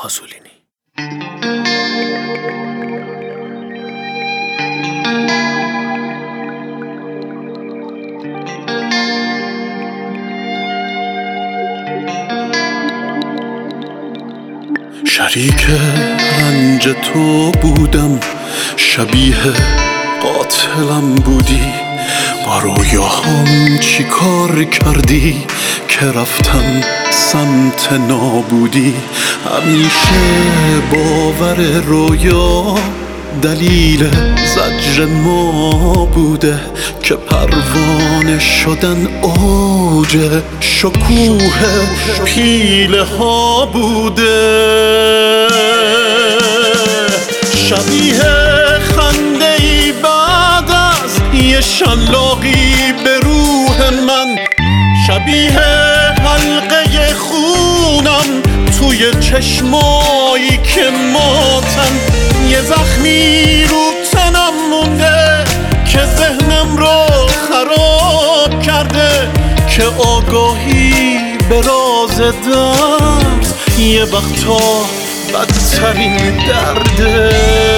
پازولینی. شریک رنج تو بودم، شبیه قاتلم بودی، با رویاهام چی کار کردی که رفتم سمت نابودی. همیشه باور رویا دلیل زجر ما بوده، که پروانه شدن اوج شکوه پیله ها بوده. شبیه خنده ای بعد از یه شلاقی به روح من، شبیه حلقه خونم توی چشمایی که ماتن. یه زخمی رو تنم مونده که ذهنم رو خراب کرده، که آگاهی به راز درد یه وقتا بدترین درده.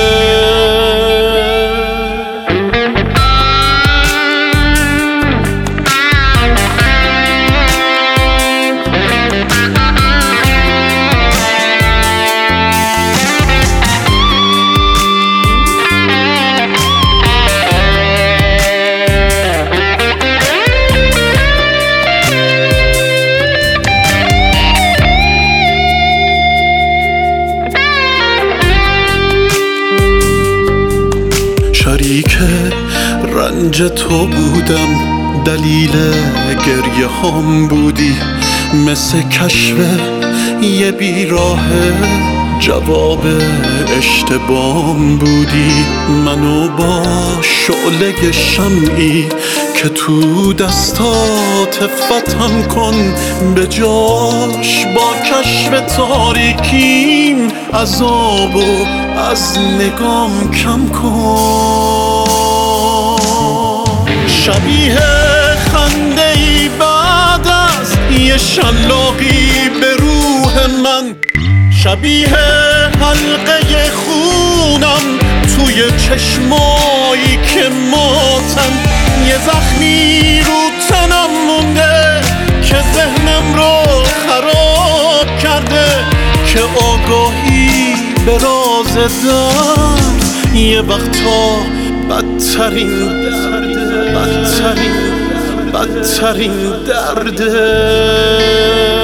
شریک رنج تو بودم، دلیل گریه هام بودی، مثل کشف یه بیراه جواب اشتباهم بودی. منو با شعله شمعی که تو دستات فتم کن، به جاش با کشف تاریکیم عذابو از نگام کم کن. شبیه خنده ای بعد از یه شلاقی به روح من، شبیه حلقه خونم توی چشمایی که ماتن. یه زخمی رو تنم مونده که ذهنم رو خراب کرده، که آگاهی به راز درد یه وقتا بدترین درده.